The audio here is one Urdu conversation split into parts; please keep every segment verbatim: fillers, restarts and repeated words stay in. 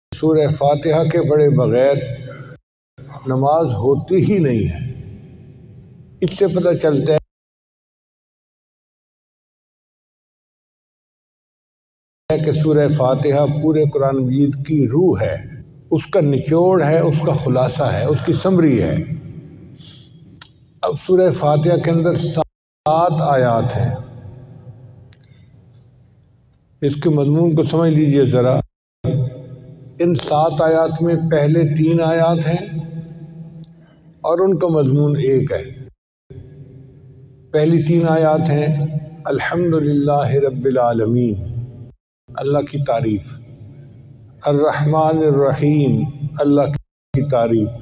سورہ فاتحہ کے پڑھے بغیر نماز ہوتی ہی نہیں ہے۔ اس سے پتہ چلتا ہے کہ سورہ فاتحہ پورے قرآن مجید کی روح ہے، اس کا نچوڑ ہے، اس کا خلاصہ ہے، اس کی سمری ہے۔ اب سورہ فاتحہ کے اندر سات آیات ہیں، اس کے مضمون کو سمجھ لیجئے ذرا۔ ان سات آیات میں پہلے تین آیات ہیں اور ان کا مضمون ایک ہے۔ پہلی تین آیات ہیں الحمدللہ رب العالمین، اللہ کی تعریف، الرحمن الرحیم، اللہ کی تعریف،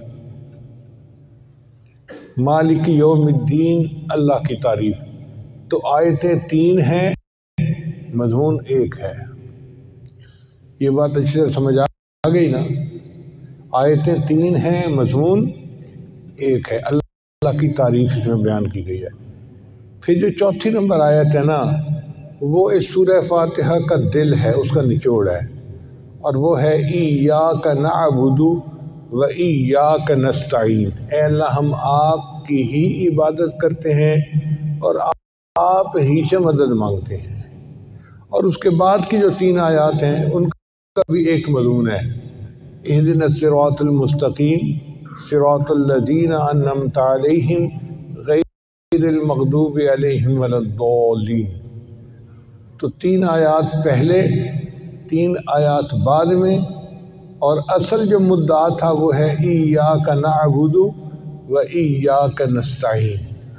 مالک یوم الدین، اللہ کی تعریف۔ تو آیتیں تین ہیں، مضمون ایک ہے۔ یہ بات اچھی طرح سمجھ آ گئی نا؟ آیتیں تین ہیں، مضمون ایک ہے، اللہ کی تعریف اس میں بیان کی گئی ہے۔ پھر جو چوتھی نمبر آیت ہے نا، وہ اس سورہ فاتحہ کا دل ہے، اس کا نچوڑ ہے، اور وہ ہے ایاک نعبد و ایاک نستعین۔ اے اللہ، ہم آپ کی ہی عبادت کرتے ہیں اور آپ ہی سے مدد مانگتے ہیں۔ اور اس کے بعد کی جو تین آیات ہیں ان کا بھی ایک مضمون ہے، اہدنا الصراط المستقیم صراط الذین انعمت علیہم غیر المغضوب علیہم ولا الضالین۔ تو تین آیات پہلے، تین آیات بعد میں، اور اصل جو مدعا تھا وہ ہے ایاک نعبد و ایاک نستعین۔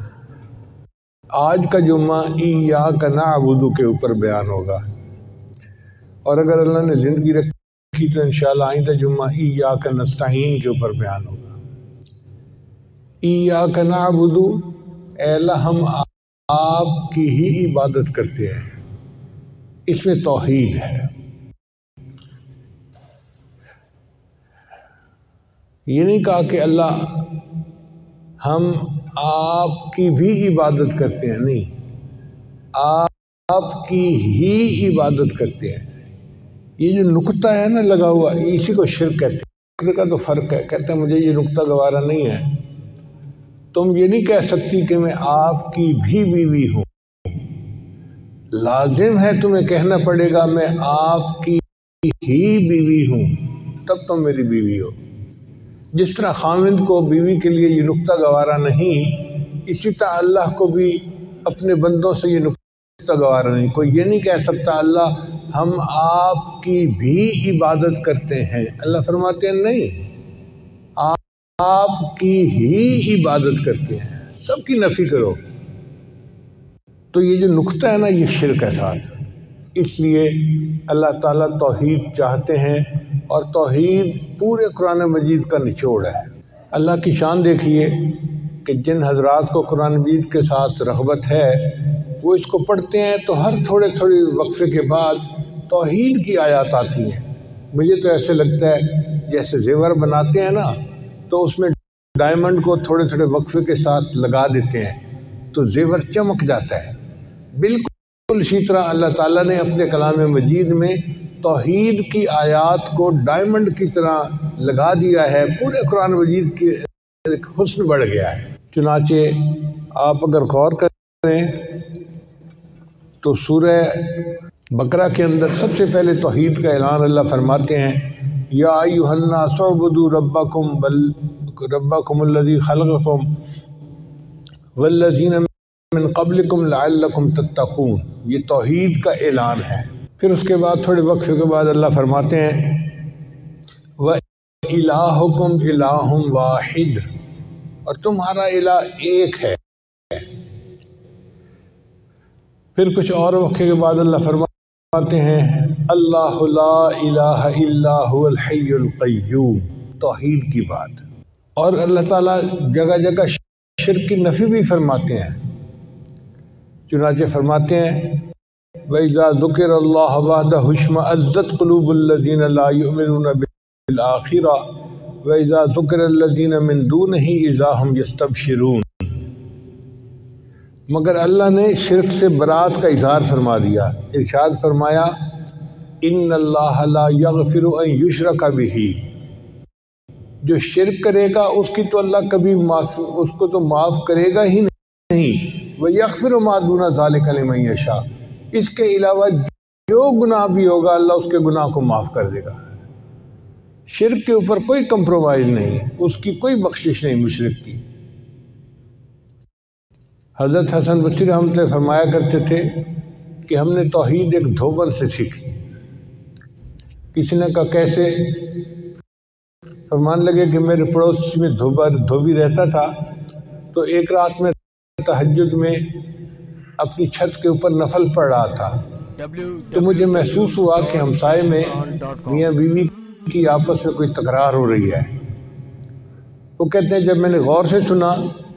آج کا جمعہ ایاک نعبد کے اوپر بیان ہوگا، اور اگر اللہ نے زندگی رکھی تو انشاءاللہ آئندہ جمعہ ایاک نستعین کے اوپر بیان ہوگا۔ ایاک نعبد، اے اللہ ہم آپ کی ہی عبادت کرتے ہیں، اس میں توحید ہے۔ یہ نہیں کہا کہ اللہ ہم آپ کی بھی عبادت کرتے ہیں، نہیں، آپ کی ہی عبادت کرتے ہیں۔ یہ جو نقطہ ہے نا لگا ہوا، اسی کو شرک کہتے ہیں۔ نقطے کا تو فرق ہے، کہتے ہیں مجھے یہ نقطہ گوارا نہیں ہے، تم یہ نہیں کہہ سکتی کہ میں آپ کی بھی بیوی ہوں، لازم ہے تمہیں کہنا پڑے گا میں آپ کی ہی بیوی ہوں، تب تم میری بیوی ہو۔ جس طرح خاوند کو بیوی کے لیے یہ نقطہ گوارا نہیں، اسی طرح اللہ کو بھی اپنے بندوں سے یہ نقطہ گوارا نہیں۔ کوئی یہ نہیں کہہ سکتا اللہ ہم آپ کی بھی عبادت کرتے ہیں۔ اللہ فرماتے ہیں نہیں، آپ کی ہی عبادت کرتے ہیں، سب کی نفی کرو۔ تو یہ جو نقطہ ہے نا، یہ شرک ہے ساتھ۔ اس لیے اللہ تعالیٰ توحید چاہتے ہیں، اور توحید پورے قرآن مجید کا نچوڑ ہے۔ اللہ کی شان دیکھیے کہ جن حضرات کو قرآن مجید کے ساتھ رغبت ہے وہ اس کو پڑھتے ہیں تو ہر تھوڑے تھوڑے وقفے کے بعد توحید کی آیات آتی ہیں۔ مجھے تو ایسے لگتا ہے جیسے زیور بناتے ہیں نا، تو اس میں ڈائمنڈ کو تھوڑے تھوڑے وقفے کے ساتھ لگا دیتے ہیں تو زیور چمک جاتا ہے۔ بالکل اسی طرح اللہ تعالیٰ نے اپنے کلام مجید میں توحید کی آیات کو ڈائمنڈ کی طرح لگا دیا ہے، پورے قرآن مجید کی حسن بڑھ گیا ہے۔ چنانچہ آپ اگر غور کریں تو سورہ بقرہ کے اندر سب سے پہلے توحید کا اعلان اللہ فرماتے ہیں، یا ایھا الناس اعبدوا ربکم بل ربکم الذی خلقکم والذین من قبلکم لعلکم تتقون۔ یہ توحید کا اعلان ہے۔ پھر اس کے بعد تھوڑے وقفے کے بعد اللہ فرماتے ہیں وَإِلَٰهُكُمْ إِلَٰهٌ وَاحِدٌ، اور تمہارا الہ ایک ہے۔ پھر کچھ اور وقفے کے بعد اللہ فرماتے ہیں اللہ لا الہ الا هو الحی القیوم، توحید کی بات۔ اور اللہ تعالیٰ جگہ جگہ شرک کی نفی بھی فرماتے ہیں، چنانچہ فرماتے ہیں وَإِذَا ذُكِرَ اللَّهُ وَحْدَهُ اشْمَأَزَّتْ قُلُوبُ الَّذِينَ لَا يُؤْمِنُونَ بِالْآخِرَةِ وَإِذَا ذُكِرَ الَّذِينَ مِن دُونِهِ إِذَا هُمْ يَسْتَبْشِرُونَ۔ مگر اللہ نے شرک سے برات کا اظہار فرما دیا، ارشاد فرمایا ان اللہ لا یغفر ان یشرک بہ، جو شرک کرے گا اس کی تو اللہ کبھی معاف اس کو تو معاف کرے گا ہی نہیں، وَيَغْفِرُ مَا دُونَ ذَلِكَ لِمَن يَشَاءُ، اس کے علاوہ جو گناہ بھی ہوگا اللہ اس کے گناہ کو معاف کر دے گا۔ شرک کے اوپر کوئی کمپرومائز نہیں، اس کی کوئی بخشش نہیں مشرک کی۔ حضرت حسن بصری رحمۃ اللہ فرمایا کرتے تھے کہ ہم نے توحید ایک دھوبن سے سیکھی۔ کسی نے کہا کیسے؟ فرمان لگے کہ میرے پڑوس میں دھوبا دھوبی رہتا تھا، تو ایک رات میں تہجد میں اپنی چھت کے اوپر نفل پڑھ رہا تھا، تو مجھے محسوس ہوا کہ ہمسائے میں میاں بیوی کی آپس میں کوئی تکرار ہو رہی ہے۔ وہ کہتے ہیں جب میں نے غور سے سنا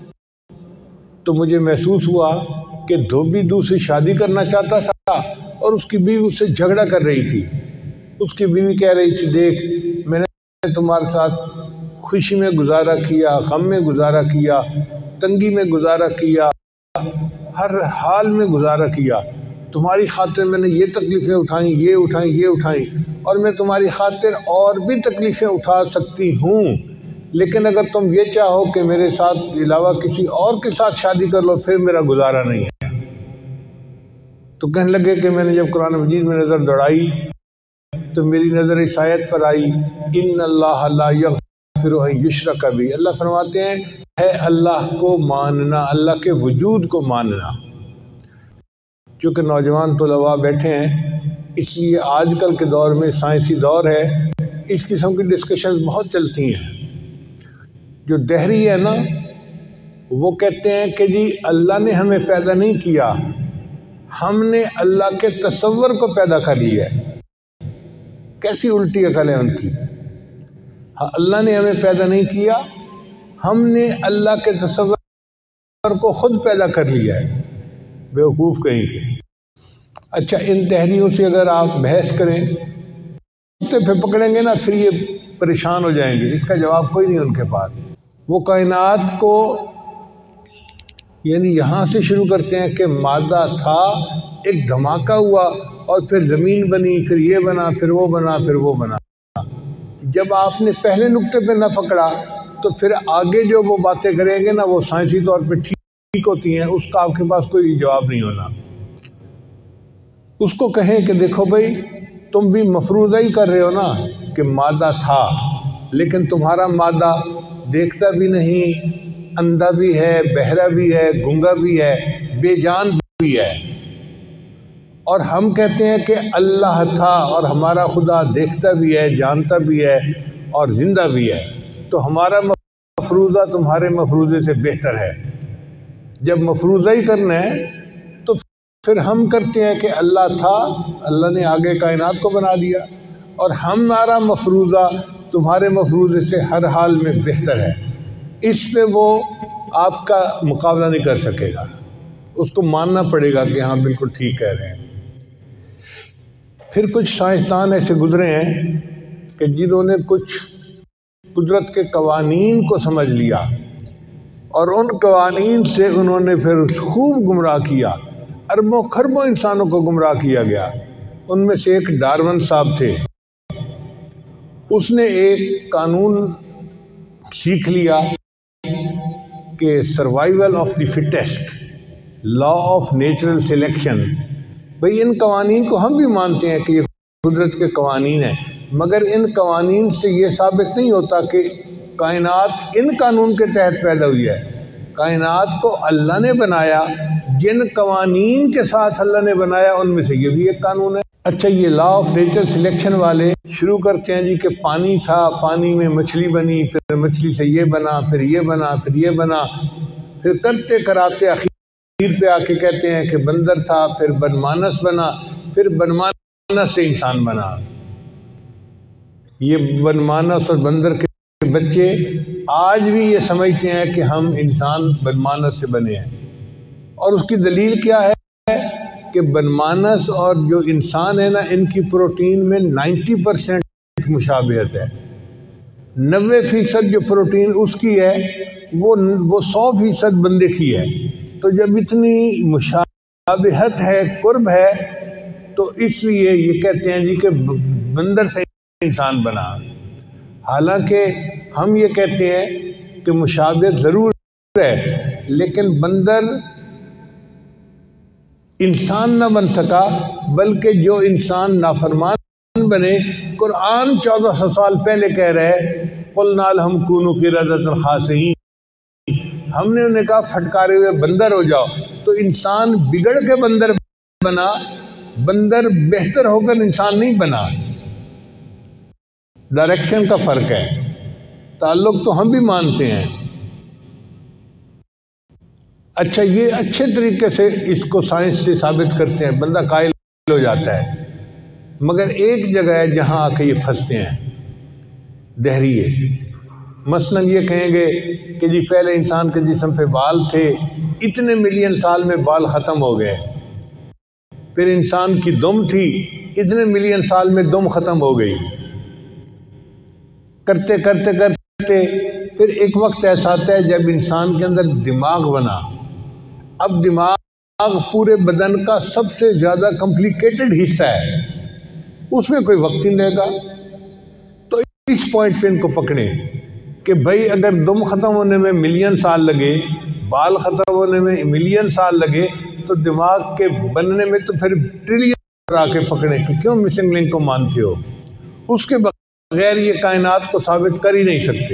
تو مجھے محسوس ہوا کہ دھوبی دوسری شادی کرنا چاہتا تھا اور اس کی بیوی اس سے جھگڑا کر رہی تھی۔ اس کی بیوی کہہ رہی تھی دیکھ میں نے تمہارے ساتھ خوشی میں گزارا کیا، غم میں گزارا کیا، تنگی میں گزارا کیا، ہر حال میں گزارا کیا، تمہاری خاطر میں نے یہ تکلیفیں اٹھائیں، یہ اٹھائیں، یہ اٹھائیں، اور میں تمہاری خاطر اور بھی تکلیفیں اٹھا سکتی ہوں، لیکن اگر تم یہ چاہو کہ میرے ساتھ علاوہ کسی اور کے ساتھ شادی کر لو پھر میرا گزارا نہیں ہے۔ تو کہنے لگے کہ میں نے جب قرآن مجید میں نظر دوڑائی تو میری نظر اس آیت پر آئی، ان اللہ لا یغفر ان یشرک بہ، اللہ فرماتے ہیں ہے اللہ کو ماننا، اللہ کے وجود کو ماننا۔ چونکہ نوجوان طلباء بیٹھے ہیں اس لیے آج کل کے دور میں سائنسی دور ہے، اس قسم کی ڈسکشنز بہت چلتی ہیں۔ جو دہری ہے نا وہ کہتے ہیں کہ جی اللہ نے ہمیں پیدا نہیں کیا، ہم نے اللہ کے تصور کو پیدا کر لیا ہے۔ کیسی الٹی عقل ہے ان کی۔ اللہ نے ہمیں پیدا نہیں کیا، ہم نے اللہ کے تصور کو خود پیدا کر لیا ہے، بیوقوف کہیں گے۔ اچھا ان دہریوں سے اگر آپ بحث کریں تو پھر پکڑیں گے نا پھر یہ پریشان ہو جائیں گے، اس کا جواب کوئی نہیں ان کے پاس۔ وہ کائنات کو یعنی یہاں سے شروع کرتے ہیں کہ مادہ تھا، ایک دھماکہ ہوا اور پھر زمین بنی، پھر یہ بنا، پھر وہ بنا، پھر وہ بنا۔ جب آپ نے پہلے نقطے پہ نہ پکڑا تو پھر آگے جو وہ باتیں کریں گے نا وہ سائنسی طور پہ ٹھیک ہوتی ہیں، اس کا آپ کے پاس کوئی جواب نہیں ہونا۔ اس کو کہیں کہ دیکھو بھائی تم بھی مفروضہ ہی کر رہے ہو نا کہ مادہ تھا، لیکن تمہارا مادہ دیکھتا بھی نہیں، اندھا بھی ہے، بہرا بھی ہے، گنگا بھی ہے، بے جان بھی ہے، اور ہم کہتے ہیں کہ اللہ تھا اور ہمارا خدا دیکھتا بھی ہے، جانتا بھی ہے اور زندہ بھی ہے، تو ہمارا مفروضہ تمہارے مفروضے سے بہتر ہے۔ جب مفروضہ ہی کرنا ہے تو پھر ہم کرتے ہیں کہ اللہ تھا، اللہ نے آگے کائنات کو بنا دیا، اور ہمارا مفروضہ تمہارے مفروضے سے ہر حال میں بہتر ہے۔ اس پہ وہ آپ کا مقابلہ نہیں کر سکے گا، اس کو ماننا پڑے گا کہ ہاں بالکل ٹھیک کہہ رہے ہیں۔ پھر کچھ سائنسدان ایسے گزرے ہیں کہ جنہوں نے کچھ قدرت کے قوانین کو سمجھ لیا اور ان قوانین سے انہوں نے پھر خوب گمراہ کیا، اربوں خربوں انسانوں کو گمراہ کیا گیا۔ ان میں سے ایک ڈارون صاحب تھے، اس نے ایک قانون سیکھ لیا کہ survival of the fittest, law of natural selection. بھئی ان قوانین کو ہم بھی مانتے ہیں کہ یہ قدرت کے قوانین ہیں، مگر ان قوانین سے یہ ثابت نہیں ہوتا کہ کائنات ان قانون کے تحت پیدا ہوئی ہے۔ کائنات کو اللہ نے بنایا، جن قوانین کے ساتھ اللہ نے بنایا ان میں سے یہ بھی ایک قانون ہے۔ اچھا یہ لا آف نیچرل سلیکشن والے شروع کرتے ہیں جی کہ پانی تھا، پانی میں مچھلی بنی، پھر مچھلی سے یہ بنا، پھر یہ بنا، پھر یہ بنا، پھر کرتے کراتے اخیر پہ آ کے کہتے ہیں کہ بندر تھا، پھر بنمانس بنا، پھر بنمانس سے انسان بنا۔ یہ بنمانس اور بندر کے بچے آج بھی یہ سمجھتے ہیں کہ ہم انسان بنمانس سے بنے ہیں، اور اس کی دلیل کیا ہے کہ بنمانس اور جو انسان ہے نا ان کی پروٹین میں نائنٹی پرسینٹ مشابہت ہے، نوے فیصد جو پروٹین اس کی ہے وہ وہ سو فیصد بندے کی ہے۔ تو جب اتنی مشابہت ہے، قرب ہے، تو اس لیے یہ کہتے ہیں جی کہ بندر سے انسان بنا. حالانکہ ہم یہ کہتے ہیں کہ مشابہت ضرور ہے، لیکن بندر انسان نہ بن سکا، بلکہ جو انسان نافرمان بنے، قرآن چودہ سو سال پہلے کہہ رہے قُلْنَا لَهُمْ كُونُوا قِرَدَةً خَاسِئِينَ، ہم نے انہیں کہا پھٹکارے ہوئے بندر ہو جاؤ. تو انسان بگڑ کے بندر بنا، بندر بہتر ہو کر انسان نہیں بنا. ڈائریکشن کا فرق ہے. تعلق تو ہم بھی مانتے ہیں. اچھا، یہ اچھے طریقے سے اس کو سائنس سے ثابت کرتے ہیں، بندہ قائل ہو جاتا ہے. مگر ایک جگہ ہے جہاں آ کے یہ پھنستے ہیں، دہریے. مثلا یہ کہیں گے کہ جی پہلے انسان کے جسم پہ بال تھے، اتنے ملین سال میں بال ختم ہو گئے. پھر انسان کی دم تھی، اتنے ملین سال میں دم ختم ہو گئی. کرتے کرتے کرتے پھر ایک وقت ایسا آتا ہے جب انسان کے اندر دماغ بنا. اب دماغ پورے بدن کا سب سے زیادہ کمپلیکیٹڈ حصہ ہے، اس میں کوئی وقت نہیں لے گا. تو اس پوائنٹ پہ ان کو پکڑیں کہ بھائی اگر دم ختم ہونے میں ملین سال لگے، بال ختم ہونے میں ملین سال لگے، تو دماغ کے بننے میں تو پھر ٹریلین آ کے پکڑیں کہ کیوں مسنگ لنک کو مانتے ہو. اس کے بغیر یہ کائنات کو ثابت کر ہی نہیں سکتے،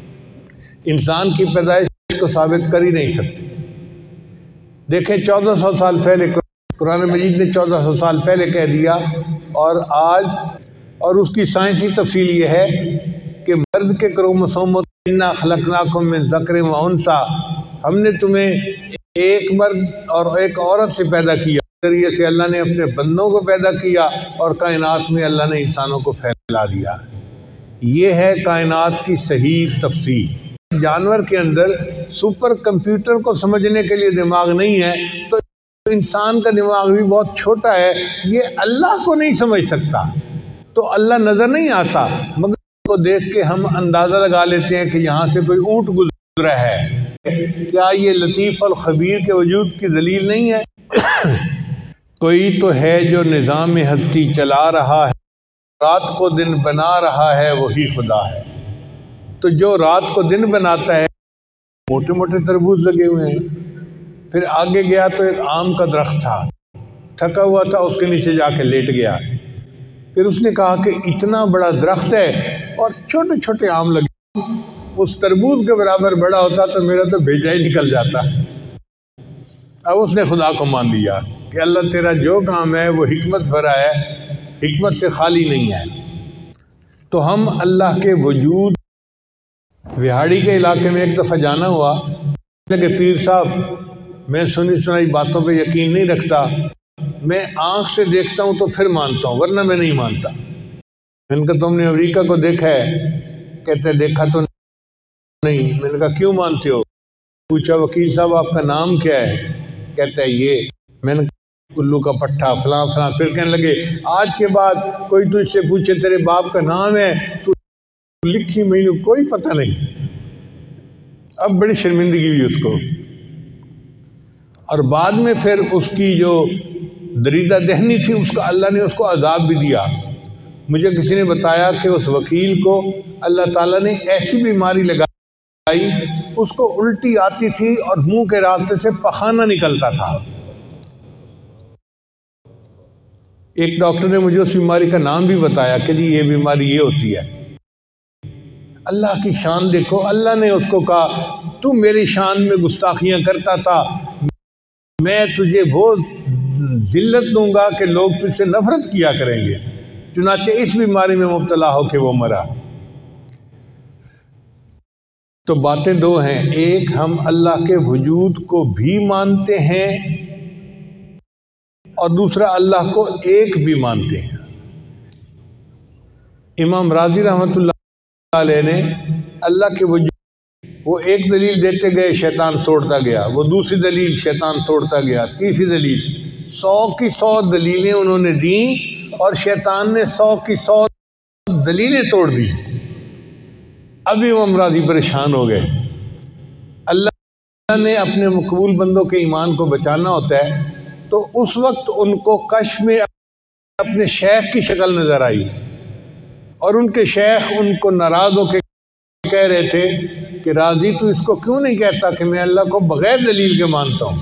انسان کی پیدائش کو ثابت کر ہی نہیں سکتے. دیکھیں چودہ سو سال پہلے قرآن مجید نے چودہ سو سال پہلے کہہ دیا، اور آج اور اس کی سائنسی تفصیل یہ ہے کہ مرد کے کروموسوم انا خلقناکم من ذکر و انثی، ہم نے تمہیں ایک مرد اور ایک عورت سے پیدا کیا. ذریعے سے اللہ نے اپنے بندوں کو پیدا کیا، اور کائنات میں اللہ نے انسانوں کو پھیلا دیا. یہ ہے کائنات کی صحیح تفصیل. جانور کے اندر سپر کمپیوٹر کو سمجھنے کے لیے دماغ نہیں ہے، تو انسان کا دماغ بھی بہت چھوٹا ہے. یہ اللہ کو نہیں سمجھ سکتا، تو اللہ نظر نہیں آتا، مگر کو دیکھ کے ہم اندازہ لگا لیتے ہیں کہ یہاں سے کوئی اونٹ گزرا ہے. کیا یہ لطیف الخبیر کے وجود کی دلیل نہیں ہے؟ کوئی تو ہے جو نظام ہستی چلا رہا ہے، رات کو دن بنا رہا ہے، وہی خدا ہے. تو جو رات کو دن بناتا ہے، موٹے موٹے تربوز لگے ہوئے ہیں. پھر آگے گیا تو ایک آم کا درخت تھا، تھکا ہوا تھا، اس کے نیچے جا کے لیٹ گیا. پھر اس نے کہا کہ اتنا بڑا درخت ہے اور چھوٹے چھوٹے آم لگے، اس تربوز کے برابر بڑا ہوتا تو میرا تو بھیجا ہی نکل جاتا. اب اس نے خدا کو مان لیا کہ اللہ تیرا جو کام ہے وہ حکمت بھرا ہے، حکمت سے خالی نہیں ہے. تو ہم اللہ کے وجود، وہاڑی کے علاقے میں ایک دفعہ جانا ہوا کہ پیر صاحب میں سنی سنائی باتوں پہ یقین نہیں رکھتا، میں آنکھ سے دیکھتا ہوں تو پھر مانتا ہوں، ورنہ میں نہیں مانتا. میں نے کہا تم نے امریکہ کو دیکھا ہے؟ کہتے دیکھا تو نہیں. میں نے کہا کیوں مانتے ہو؟ پوچھا وکیل صاحب آپ کا نام کیا ہے؟ کہتا ہے یہ. میں نے کلو کا پٹھا فلاں فلاں. پھر کہنے لگے آج کے بعد کوئی تجھ سے پوچھے تیرے باپ کا نام ہے تو لکھی مجھے کوئی پتہ نہیں. اب بڑی شرمندگی ہوئی اس کو. اور بعد میں پھر اس کی جو دریدہ دہنی تھی، اس کا اللہ نے اس کو عذاب بھی دیا. مجھے کسی نے بتایا کہ اس وکیل کو اللہ تعالیٰ نے ایسی بیماری لگائی، اس کو الٹی آتی تھی اور منہ کے راستے سے پخانہ نکلتا تھا. ایک ڈاکٹر نے مجھے اس بیماری کا نام بھی بتایا کہ جی یہ بیماری یہ ہوتی ہے. اللہ کی شان دیکھو. اللہ نے اس کو کہا تو میری شان میں گستاخیاں کرتا تھا، میں تجھے وہ ذلت دوں گا کہ لوگ تجھ سے نفرت کیا کریں گے. چنانچہ اس بیماری میں مبتلا ہو کے وہ مرا. تو باتیں دو ہیں، ایک ہم اللہ کے وجود کو بھی مانتے ہیں، اور دوسرا اللہ کو ایک بھی مانتے ہیں. امام راضی رحمۃ اللہ علیہ نے اللہ کے وجود وہ ایک دلیل دیتے گئے، شیطان توڑتا گیا، وہ دوسری دلیل شیطان توڑتا گیا، تیسری دلیل، سو کی سو دلیلیں انہوں نے دیں اور شیطان نے سو کی سو دلیلیں توڑ دی. ابھی امام راضی پریشان ہو گئے. اللہ نے اپنے مقبول بندوں کے ایمان کو بچانا ہوتا ہے، تو اس وقت ان کو کشف میں اپنے شیخ کی شکل نظر آئی اور ان کے شیخ ان کو ناراض ہو کے کہہ رہے تھے کہ راضی تو اس کو کیوں نہیں کہتا کہ میں اللہ کو بغیر دلیل کے مانتا ہوں.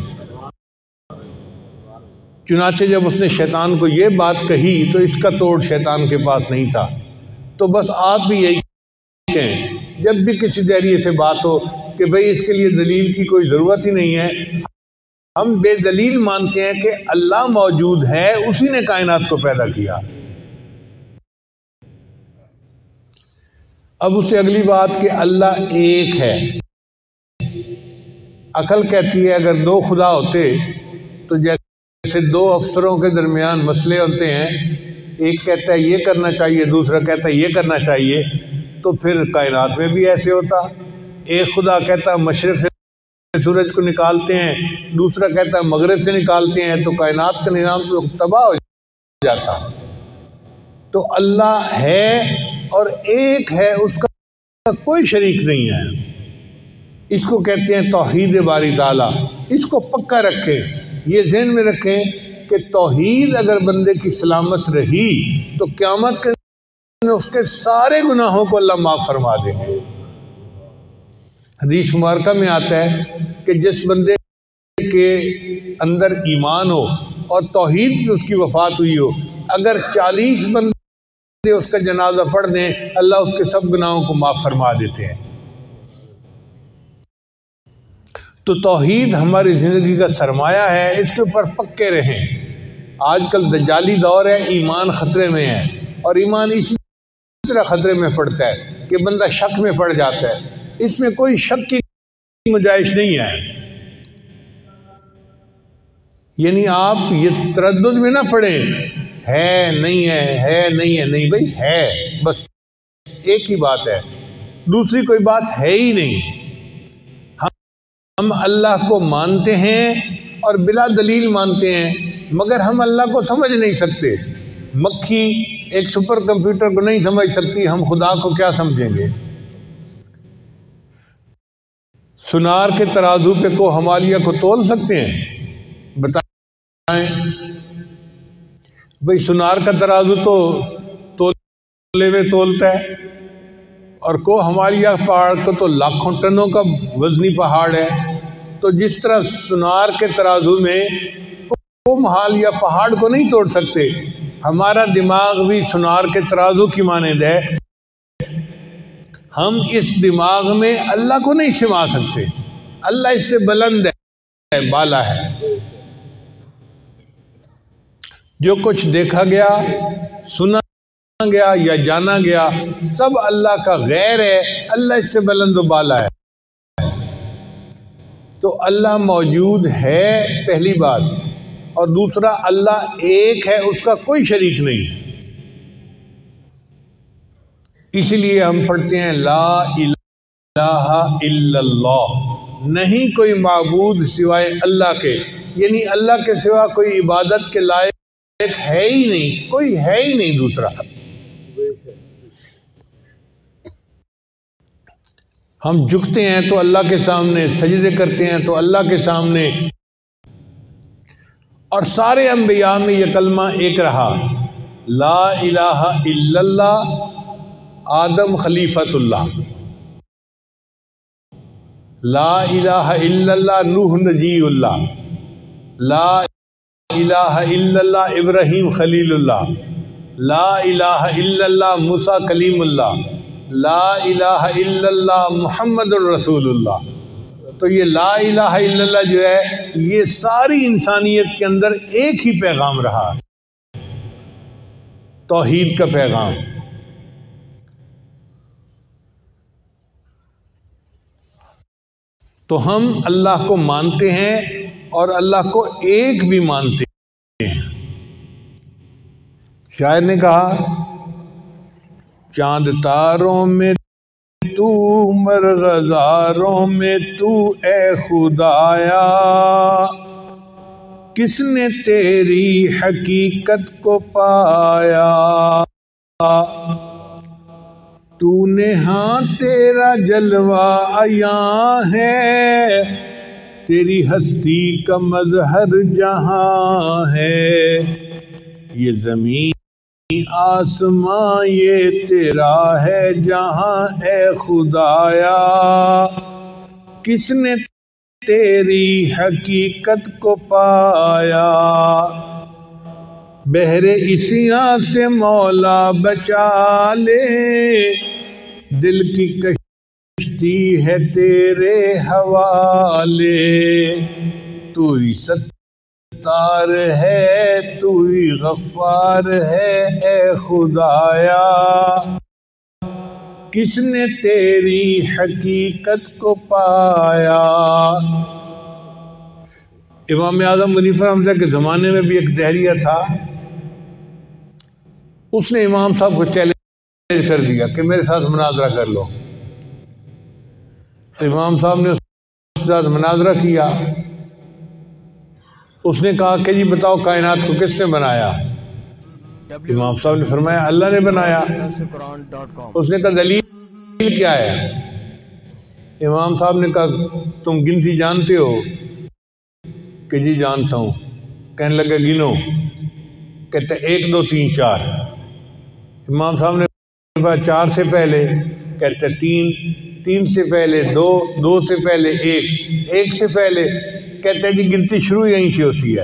چنانچہ جب اس نے شیطان کو یہ بات کہی تو اس کا توڑ شیطان کے پاس نہیں تھا. تو بس آپ بھی یہی کہیں جب بھی کسی ذریعے سے بات ہو کہ بھئی اس کے لیے دلیل کی کوئی ضرورت ہی نہیں ہے، ہم بے دلیل مانتے ہیں کہ اللہ موجود ہے، اسی نے کائنات کو پیدا کیا. اب اس سے اگلی بات کہ اللہ ایک ہے. عقل کہتی ہے اگر دو خدا ہوتے تو جیسے دو افسروں کے درمیان مسئلے ہوتے ہیں، ایک کہتا ہے یہ کرنا چاہیے، دوسرا کہتا ہے یہ کرنا چاہیے، تو پھر کائنات میں بھی ایسے ہوتا. ایک خدا کہتا ہے مشرق سے سورج کو نکالتے ہیں، دوسرا کہتا ہے مغرب سے نکالتے ہیں، تو کائنات کا نظام تو تباہ ہو جاتا. تو اللہ ہے اور ایک ہے، اس کا کوئی شریک نہیں ہے. اس کو کہتے ہیں توحید باری تعالیٰ. اس کو پکا رکھیں، یہ ذہن میں رکھیں کہ توحید اگر بندے کی سلامت رہی تو قیامت کے دن اس کے سارے گناہوں کو اللہ معاف فرما دیں گے. حدیث مبارکہ میں آتا ہے کہ جس بندے کے اندر ایمان ہو اور توحید کی اس کی وفات ہوئی ہو، اگر چالیس بندے اس کا جنازہ پڑھ دیں اللہ اس کے سب گناہوں کو معاف فرما دیتے ہیں. تو توحید ہماری زندگی کا سرمایہ ہے، اس کے اوپر پکے رہیں. آج کل دجالی دور ہے، ایمان خطرے میں ہے، اور ایمان اسی طرح خطرے میں پڑتا ہے کہ بندہ شک میں پڑ جاتا ہے. اس میں کوئی شک کی گنجائش نہیں ہے. یعنی آپ یہ تردد میں نہ پڑیں ہے نہیں ہے ہے نہیں ہے، نہیں بھائی ہے، بس ایک ہی بات ہے، دوسری کوئی بات ہے ہی نہیں. ہم اللہ کو مانتے ہیں اور بلا دلیل مانتے ہیں، مگر ہم اللہ کو سمجھ نہیں سکتے. مکھی ایک سپر کمپیوٹر کو نہیں سمجھ سکتی، ہم خدا کو کیا سمجھیں گے؟ سنار کے ترازو پہ کو ہمالیہ کو تول سکتے ہیں؟ بتائیں بھئی سنار کا ترازو تو تولے میں تولتا ہے، اور کو ہمالیہ پہاڑ کو تو لاکھوں ٹنوں کا وزنی پہاڑ ہے. تو جس طرح سنار کے ترازو میں کو ہمالیہ پہاڑ کو نہیں توڑ سکتے، ہمارا دماغ بھی سنار کے ترازو کی مانند ہے. ہم اس دماغ میں اللہ کو نہیں سما سکتے. اللہ اس سے بلند ہے، بالا ہے. جو کچھ دیکھا گیا، سنا گیا یا جانا گیا، سب اللہ کا غیر ہے. اللہ اس سے بلند و بالا ہے. تو اللہ موجود ہے پہلی بات، اور دوسرا اللہ ایک ہے، اس کا کوئی شریک نہیں. اسی لیے ہم پڑھتے ہیں لا الہ الا اللہ، نہیں کوئی معبود سوائے اللہ کے. یعنی اللہ کے سوا کوئی عبادت کے لائق ہے ہی نہیں، کوئی ہے ہی نہیں دوسرا. ہم جھکتے ہیں تو اللہ کے سامنے، سجدے کرتے ہیں تو اللہ کے سامنے. اور سارے انبیاء میں یہ کلمہ ایک رہا، لا الہ الا اللہ. آدم خلیفۃ اللہ، لا الہ الا اللہ نوح نجی اللہ، لا الہ الا اللہ ابراہیم خلیل اللہ، لا الہ الا اللہ موسیٰ کلیم اللہ، لا الہ الا اللہ محمد الرسول اللہ. تو یہ لا الہ الا اللہ جو ہے یہ ساری انسانیت کے اندر ایک ہی پیغام رہا، توحید کا پیغام. تو ہم اللہ کو مانتے ہیں اور اللہ کو ایک بھی مانتے ہیں. شاعر نے کہا چاند تاروں میں تو مرغزاروں میں تو اے خدایا، کس نے تیری حقیقت کو پایا. تو نے ہاں تیرا جلوہ عیاں ہے، تیری ہستی کا مظہر جہاں ہے. یہ زمین آسمان یہ تیرا ہے جہاں اے خدایا، کس نے تیری حقیقت کو پایا، بحر اسیاں سے مولا بچا لے، دل کی کشتی ہے تیرے حوالے، تو ہی ستار ہے تو ہی غفار ہے اے خدایا، کس نے تیری حقیقت کو پایا۔ امام اعظم حنیفہ رحمۃ اللہ کے زمانے میں بھی ایک دہریہ تھا، اس نے امام صاحب کو چیلنج کر دیا کہ میرے ساتھ مناظرہ کر لو۔ تو امام صاحب نے اس کے ساتھ مناظرہ کیا، اس نے کہا کہ جی بتاؤ کائنات کو کس نے بنایا؟ امام صاحب نے فرمایا اللہ نے بنایا۔ اس نے کہا دلیل کیا ہے؟ امام صاحب نے کہا تم گنتی جانتے ہو؟ کہ جی جانتا ہوں۔ کہنے لگے گنو، کہتے ایک دو تین چار۔ امام صاحب نے کہا چار سے پہلے، کہتے تین، تین سے پہلے دو، دو سے پہلے ایک، ایک سے پہلے، کہتے جی گنتی شروع یہیں سے ہوتی ہے۔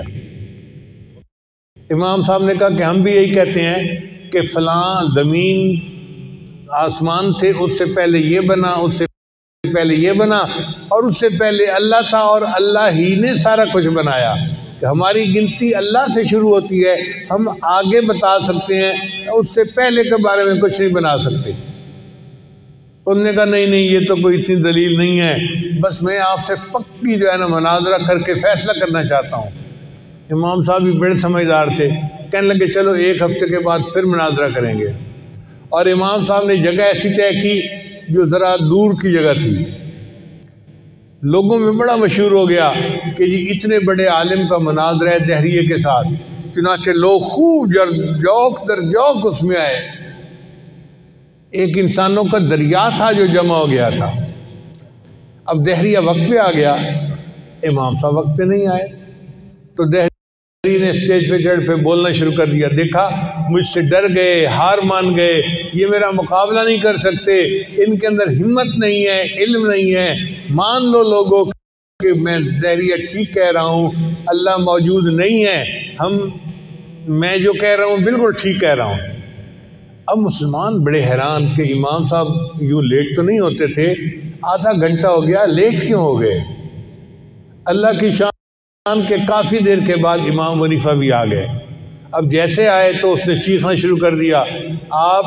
امام صاحب نے کہا کہ ہم بھی یہی کہتے ہیں کہ فلاں زمین آسمان تھے، اس سے پہلے یہ بنا، اس سے پہلے یہ بنا، اور اس سے پہلے اللہ تھا اور اللہ ہی نے سارا کچھ بنایا، کہ ہماری گنتی اللہ سے شروع ہوتی ہے، ہم آگے بتا سکتے ہیں، اس سے پہلے کے بارے میں کچھ نہیں بنا سکتے۔ انہوں نے کہا نہیں نہیں یہ تو کوئی اتنی دلیل نہیں ہے، بس میں آپ سے پکی جو ہے نا مناظرہ کر کے فیصلہ کرنا چاہتا ہوں۔ امام صاحب بھی بڑے سمجھدار تھے، کہنے لگے چلو ایک ہفتے کے بعد پھر مناظرہ کریں گے۔ اور امام صاحب نے جگہ ایسی طے کی جو ذرا دور کی جگہ تھی، لوگوں میں بڑا مشہور ہو گیا کہ جی اتنے بڑے عالم کا مناظرہ ہے دہریے کے ساتھ، چنانچہ لوگ خوب جوک در جوک اس میں آئے، ایک انسانوں کا دریا تھا جو جمع ہو گیا تھا۔ اب دہریہ وقت پہ آ گیا، امام صاحب وقت پہ نہیں آئے، تو دہریہ نے اسٹیج پہ چڑھ پہ بولنا شروع کر دیا، دیکھا مجھ سے ڈر گئے، ہار مان گئے، یہ میرا مقابلہ نہیں کر سکتے، ان کے اندر ہمت نہیں ہے، علم نہیں ہے، مان لو لوگوں کہ میں دہریہ ٹھیک کہہ رہا ہوں، اللہ موجود نہیں ہے، ہم میں جو کہہ رہا ہوں بالکل ٹھیک کہہ رہا ہوں۔ اب مسلمان بڑے حیران کہ امام صاحب یوں لیٹ تو نہیں ہوتے تھے، آدھا گھنٹہ ہو گیا، لیٹ کیوں ہو گئے؟ اللہ کی شان کے کافی دیر کے بعد امام حنیفہ بھی آ گئے۔ اب جیسے آئے تو اس نے چیخنا شروع کر دیا، آپ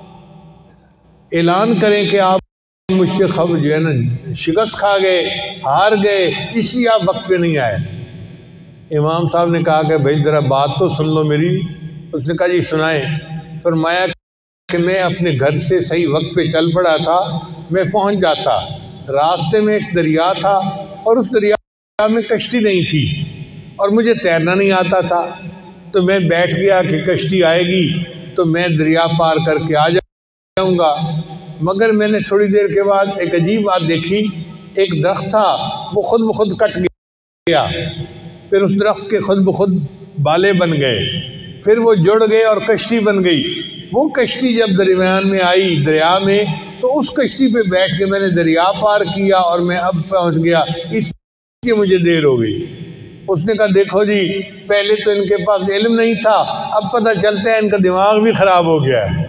اعلان کریں کہ آپ مجھ سے خبر جو ہے نا شکست کھا گئے، ہار گئے، اس لیے آپ وقت پہ نہیں آئے۔ امام صاحب نے کہا کہ بھائی ذرا بات تو سن لو میری۔ اس نے کہا جی سنائیں۔ فرمایا کہ میں اپنے گھر سے صحیح وقت پہ چل پڑا تھا، میں پہنچ جاتا، راستے میں ایک دریا تھا اور اس دریا میں کشتی نہیں تھی اور مجھے تیرنا نہیں آتا تھا، تو میں بیٹھ گیا کہ کشتی آئے گی تو میں دریا پار کر کے آ جاؤں گا، مگر میں نے تھوڑی دیر کے بعد ایک عجیب بات دیکھی، ایک درخت تھا وہ خود بخود کٹ گیا، پھر اس درخت کے خود بخود بالے بن گئے، پھر وہ جڑ گئے اور کشتی بن گئی۔ وہ کشتی جب درمیان میں آئی دریا میں تو اس کشتی پہ بیٹھ کے میں نے دریا پار کیا اور میں اب پہنچ گیا، اس لیے مجھے دیر ہو گئی۔ اس نے کہا دیکھو جی پہلے تو ان کے پاس علم نہیں تھا، اب پتہ چلتا ہے ان کا دماغ بھی خراب ہو گیا ہے۔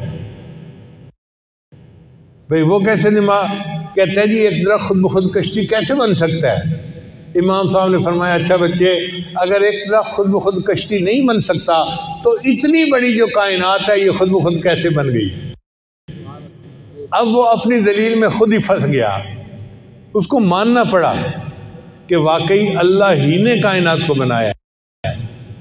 بھئی وہ کیسے دماغ؟ کہتا ہے جی ایک درخت خود بخود کشتی کیسے بن سکتا ہے؟ امام صاحب نے فرمایا اچھا بچے، اگر ایک درخت خود بخود کشتی نہیں بن سکتا تو اتنی بڑی جو کائنات ہے یہ خود بخود کیسے بن گئی؟ اب وہ اپنی دلیل میں خود ہی پھنس گیا، اس کو ماننا پڑا کہ واقعی اللہ ہی نے کائنات کو بنایا ہے۔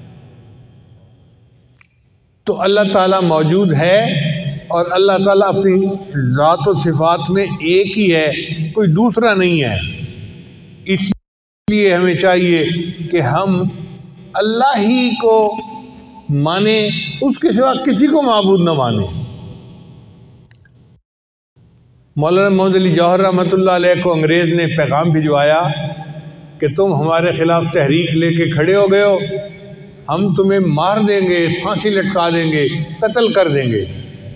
تو اللہ تعالیٰ موجود ہے اور اللہ تعالیٰ اپنی ذات و صفات میں ایک ہی ہے، کوئی دوسرا نہیں ہے۔ اس لیے ہمیں چاہیے کہ ہم اللہ ہی کو مانیں، اس کے سوا کسی کو معبود نہ مانیں۔ مولانا محمد علی جوہر رحمۃ اللہ علیہ کو انگریز نے پیغام بھجوایا کہ تم ہمارے خلاف تحریک لے کے کھڑے ہو گئے ہو، ہم تمہیں مار دیں گے، پھانسی لٹکا دیں گے، قتل کر دیں گے۔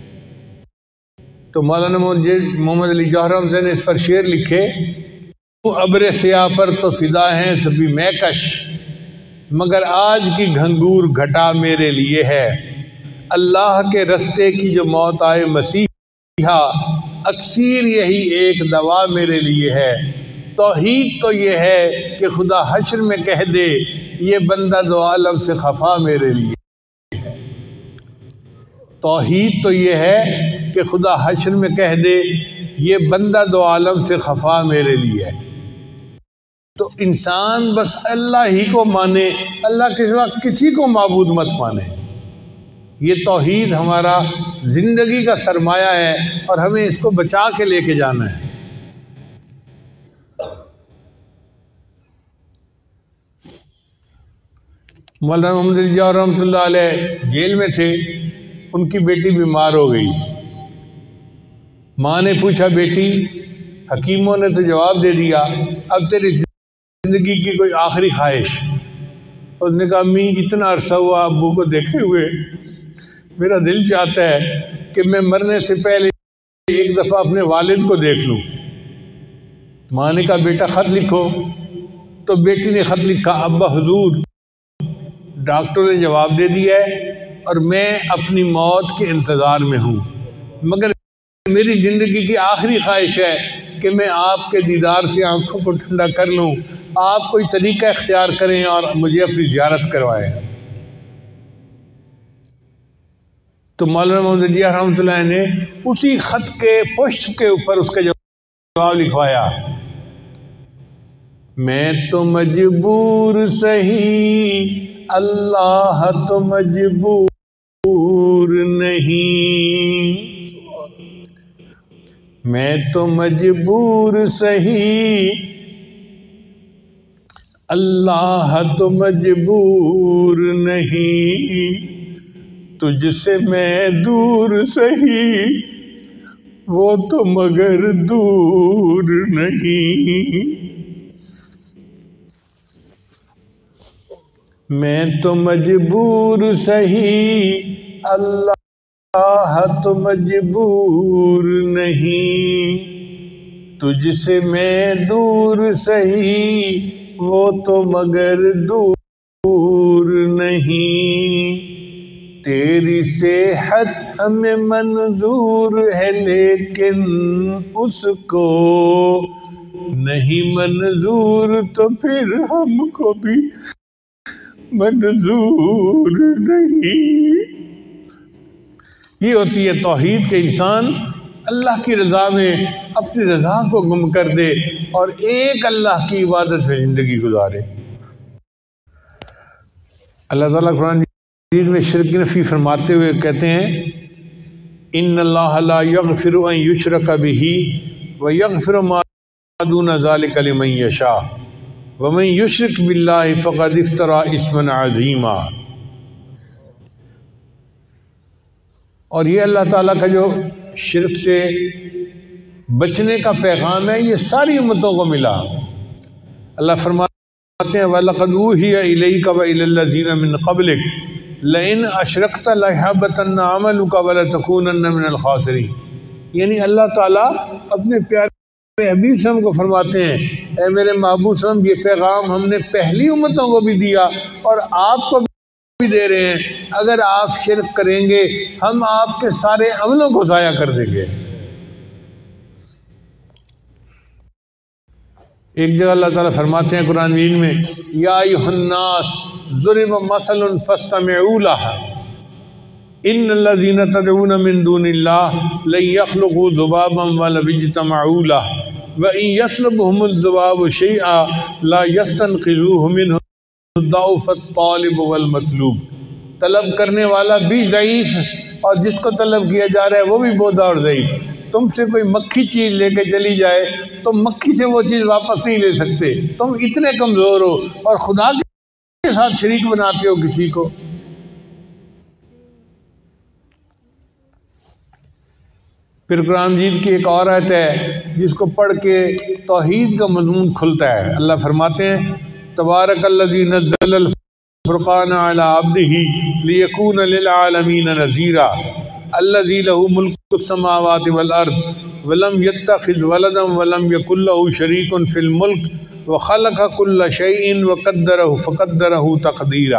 تو مولانا محمد علی جوہر رحمۃ نے اس پر شعر لکھے، ابر سیاہ پر تو فدا ہیں سبھی مہکش، مگر آج کی گھنگور گھٹا میرے لیے ہے۔ اللہ کے رستے کی جو موت آئے مسیحا، اکثیر یہی ایک دوا میرے لیے ہے۔ توحید تو یہ ہے کہ خدا حشر میں کہہ دے، یہ بندہ دو عالم سے خفا میرے لیے۔ توحید تو یہ ہے کہ خدا حشر میں کہہ دے، یہ بندہ دو عالم سے خفا میرے لیے ہے۔ تو انسان بس اللہ ہی کو مانے، اللہ کے سوا کسی کو معبود مت مانے۔ یہ توحید ہمارا زندگی کا سرمایہ ہے اور ہمیں اس کو بچا کے لے کے جانا ہے۔ مولانا محمد علی جوہر رحمۃ اللہ علیہ جیل میں تھے، ان کی بیٹی بیمار ہو گئی۔ ماں نے پوچھا بیٹی، حکیموں نے تو جواب دے دیا اب تیری زندگی کی کوئی آخری خواہش؟ اس نے کہا امی اتنا عرصہ ہوا ابو کو دیکھے ہوئے، میرا دل چاہتا ہے کہ میں مرنے سے پہلے ایک دفعہ اپنے والد کو دیکھ لوں۔ ماں نے کہا بیٹا خط لکھو۔ تو بیٹی نے خط لکھا، ابا حضور ڈاکٹر نے جواب دے دیا ہے اور میں اپنی موت کے انتظار میں ہوں، مگر میری زندگی کی آخری خواہش ہے کہ میں آپ کے دیدار سے آنکھوں کو ٹھنڈا کر لوں، آپ کوئی طریقہ اختیار کریں اور مجھے اپنی زیارت کروائیں۔ تو مولانا محمد علی جوہر رحمۃ اللہ نے اسی خط کے پشت کے اوپر اس کا جواب لکھوایا، میں تو مجبور سہی اللہ تو مجبور نہیں، میں تو مجبور سہی اللہ تو مجبور نہیں، تجھ سے میں دور سہی وہ تو مگر دور نہیں، میں تو مجبور سہی اللہ تو مجبور نہیں، تجھ سے میں دور سہی وہ تو مگر دور نہیں، تیری صحت ہمیں منظور ہے لیکن اس کو نہیں منظور، تو پھر ہم کو بھی منظور نہیں۔ یہ ہوتی ہے توحید کے انسان اللہ کی رضا میں اپنی رضا کو گم کر دے اور ایک اللہ کی عبادت میں زندگی گزارے۔ اللہ تعالیٰ قرآن مجید میں شرک کی نفی فرماتے ہوئے کہتے ہیں، ان اللہ لا یغفر ان یشرک بہ ویغفر ما دون ذلک لمن یشاء ومن یشرک باللہ فقد افتری اثما عظیما۔ اور یہ اللہ تعالیٰ کا جو شرک سے بچنے کا پیغام ہے یہ ساری امتوں کو ملا۔ اللہ فرماتے ہیں وَلَقَدْ أُوحِيَ إِلَيْكَ وَإِلَى الَّذِينَ مِن قَبْلِكَ لَئِنْ أَشْرَكْتَ لَيَحْبَطَنَّ عَمَلُكَ وَلَتَكُونَنَّ مِنَ الْخَاسِرِينَ۔ یعنی اللہ تعالیٰ اپنے پیارے حبیب صلی اللہ علیہ وسلم کو فرماتے ہیں، اے میرے محبوب صلی اللہ علیہ وسلم یہ پیغام ہم نے پہلی امتوں کو بھی دیا اور آپ کو بھی دے رہے ہیں، اگر آپ شرک کریں گے ہم آپ کے سارے عملوں کو ضائع کر دیں گے۔ ایک جگہ اللہ تعالیٰ فرماتے ہیں قرآن مجید میں، یا ایھا الناس ضرب مثل فاستمعوا لہ ان الذین تدعون من دون اللہ لن یخلقوا ذبابا ولو اجتمعوا لہ وَإِن يَسْلُبْهُمُ الذُّبَابُ شَيْئًا لَا يَسْتَنْقِذُوهُ مِنْهُ ضَعْفَ الطَّالِبُ وَالْمَطْلُوبُ۔ طلب کرنے والا بھی ضعیف اور جس کو طلب کیا جا رہا ہے وہ بھی بودا اور ضعیف۔ تم سے کوئی مکھی چیز لے کے چلی جائے تو مکھی سے وہ چیز واپس نہیں لے سکتے، تم اتنے کمزور ہو اور خدا کے ساتھ شریک بناتے ہو کسی کو۔ پھر قرآن مجید کی ایک اور آیت ہے جس کو پڑھ کے توحید کا مضمون کھلتا ہے۔ اللہ فرماتے ہیں تبارک الذی نزل الفرقان على عبده ليكون للعالمين نذيرا الذي له ملك السماوات والأرض ولم يتخذ ولدا ولم يكن له شريك في الملك وخلق كل شيء وقدره فقدره تقديرا.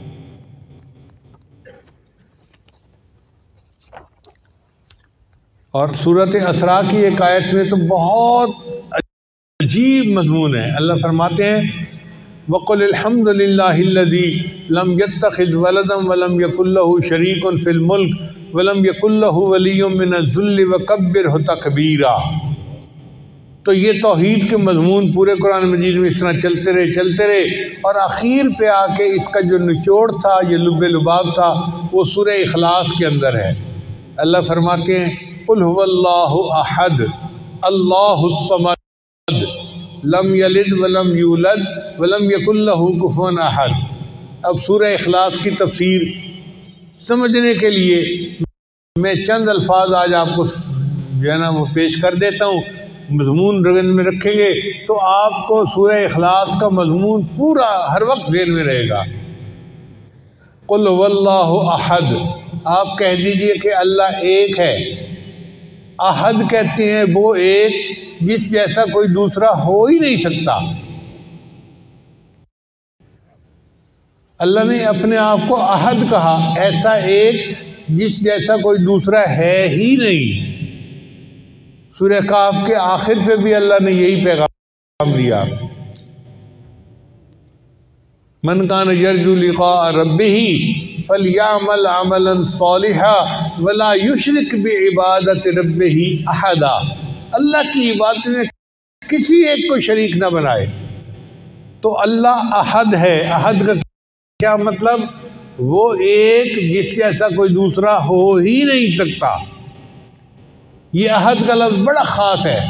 اور سورۃ اسراء کی ایک آیت میں تو بہت عجیب مضمون ہے. اللہ فرماتے ہیں وَقُلِ الْحَمْدُ لِلَّهِ الَّذِي لَمْ يَتَّخِذْ وَلَدًا وَلَمْ يَكُنْ لَهُ شَرِيكٌ فِي الْمُلْكِ وَلَمْ يَكُنْ لَهُ وَلِيٌّ مِّنَ الذُّلِّ وَكَبِّرْهُ تَكْبِيرًا. تو یہ توحید کے مضمون پورے قرآن مجید میں اس طرح چلتے رہے چلتے رہے اور اخیر پہ آ کے اس کا جو نچوڑ تھا، یہ لب لباب تھا، وہ سورہ اخلاص کے اندر ہے. اللہ فرماتے ہیں قُلْ هُوَ اللَّهُ أَحَدٌ اللَّهُ الصَّمَدُ لم یلد ولم یولد ولم یکن لہ کفوا احد. اب سورہ اخلاص کی تفسیر سمجھنے کے لیے میں چند الفاظ آج آپ کو جو ہے نا وہ پیش کر دیتا ہوں. مضمون ذہن میں رکھیں گے تو آپ کو سورہ اخلاص کا مضمون پورا ہر وقت ذہن میں رہے گا. قل هو اللہ احد، آپ کہہ دیجئے کہ اللہ ایک ہے. احد کہتے ہیں وہ ایک جس جیسا کوئی دوسرا ہو ہی نہیں سکتا. اللہ نے اپنے آپ کو احد کہا، ایسا ایک جس جیسا کوئی دوسرا ہے ہی نہیں. سورہ کہف کے آخر پہ بھی اللہ نے یہی پیغام دیا من کان یرجو لقاء ربہ فلیعمل عملا صالحا ولا یشرک بعبادت ربہ احدا. اللہ کی عبادت میں کسی ایک کو شریک نہ بنائے. تو اللہ احد ہے. احد کا کیا مطلب؟ وہ ایک جس جیسا کوئی دوسرا ہو ہی نہیں سکتا. یہ احد کا لفظ بڑا خاص ہے.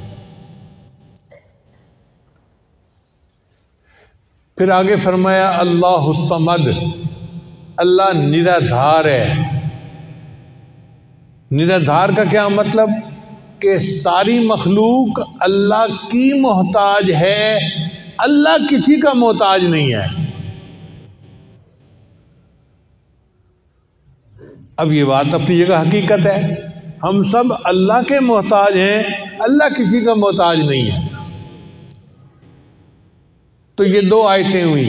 پھر آگے فرمایا اللہ الصمد، اللہ نرادھار ہے. نرادھار کا کیا مطلب؟ کہ ساری مخلوق اللہ کی محتاج ہے، اللہ کسی کا محتاج نہیں ہے. اب یہ بات اپنی جگہ حقیقت ہے، ہم سب اللہ کے محتاج ہیں، اللہ کسی کا محتاج نہیں ہے. تو یہ دو آیتیں ہوئی.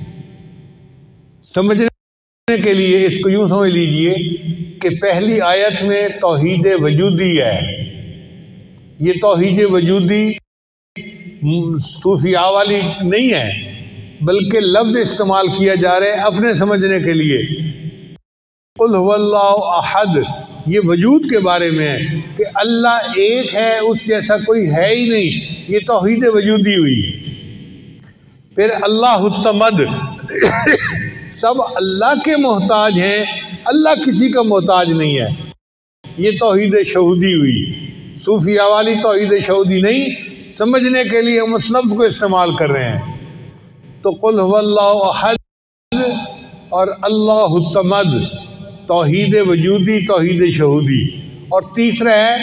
سمجھنے کے لیے اس کو یوں سمجھ لیجئے کہ پہلی آیت میں توحید وجودی ہے. یہ توحید وجودی صوفیاء والی نہیں ہے، بلکہ لفظ استعمال کیا جا رہا ہے اپنے سمجھنے کے لیے. قل هو اللہ احد، یہ وجود کے بارے میں ہے کہ اللہ ایک ہے، اس جیسا کوئی ہے ہی نہیں. یہ توحید وجودی ہوئی. پھر اللہ الصمد، سب اللہ کے محتاج ہیں، اللہ کسی کا محتاج نہیں ہے. یہ توحید شہودی ہوئی. صوفیاء والی توحید شہودی نہیں، سمجھنے کے لیے ہم اس لفظ کو استعمال کر رہے ہیں. تو قل هو اللہ احد اور اللہ الصمد، توحید وجودی، توحید شہودی. اور تیسرا ہے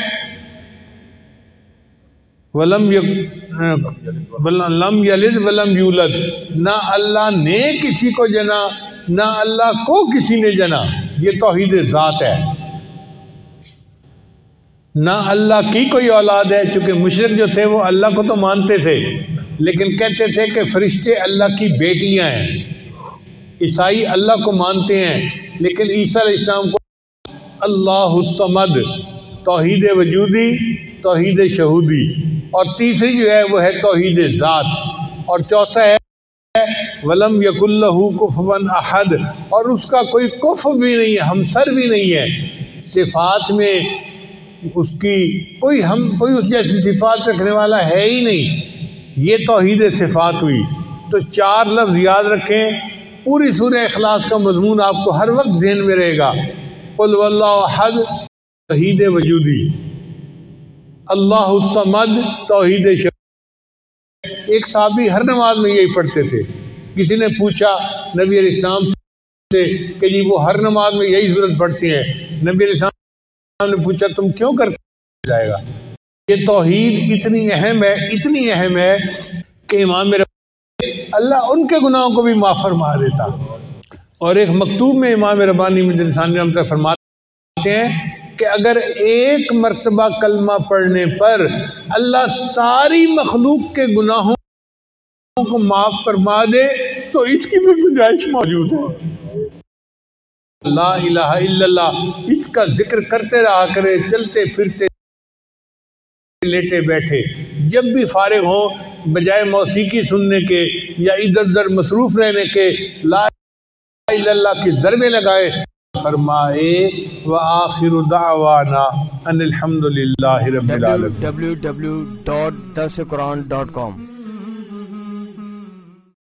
ولم لم یلد ولم یولد، نہ اللہ نے کسی کو جنا نہ اللہ کو کسی نے جنا. یہ توحید ذات ہے. نہ اللہ کی کوئی اولاد ہے، چونکہ مشرک جو تھے وہ اللہ کو تو مانتے تھے لیکن کہتے تھے کہ فرشتے اللہ کی بیٹیاں ہیں. عیسائی اللہ کو مانتے ہیں لیکن عیسیٰ علیہ السلام کو. اللہ الصمد، توحید وجودی، توحید شہودی. اور تیسری جو ہے وہ ہے توحید ذات. اور چوتھا ہے ولم یکن لہ کفوا احد، اور اس کا کوئی کفو بھی نہیں ہے، ہمسر بھی نہیں ہے. صفات میں اس کی کوئی ہم کوئی اس جیسی صفات رکھنے والا ہے ہی نہیں. یہ توحید صفات ہوئی. تو چار لفظ یاد رکھیں، پوری سورہ اخلاص کا مضمون آپ کو ہر وقت ذہن میں رہے گا. قل واللہ احد، توحید وجودی. اللہ الصمد، توحید شہودی. ایک صحابی ہر نماز میں یہی پڑھتے تھے. کسی نے پوچھا نبی علیہ السلام سے کہ جی وہ ہر نماز میں یہی صورت پڑھتے ہیں. نبی علیہ السلام نے پوچھا تم کیوں کر جائے گا؟ یہ توحید اتنی اہم ہے، اتنی اہم ہے کہ امام اللہ ان کے گناہوں کو بھی معاف فرما دیتا. اور ایک مکتوب میں امام ربانی مجدد ثانی رحمۃ اللہ فرماتے ہیں کہ اگر ایک مرتبہ کلمہ پڑھنے پر اللہ ساری مخلوق کے گناہوں کو معاف فرما دے تو اس کی بھی گنجائش موجود ہے۔ لا الہ الا اللہ، اس کا ذکر کرتے رہا کرے، چلتے پھرتے لیٹے بیٹھے، جب بھی فارغ ہو، بجائے موسیقی سننے کے یا ادھر ادھر مصروف رہنے کے لا الہ الا اللہ کی ضربیں لگائے۔ فرمائے وآخر دعوانا ان الحمد للہ رب العالمین۔ ڈبلیو ڈبلیو ڈبلیو ڈاٹ درس قرآن ڈاٹ کام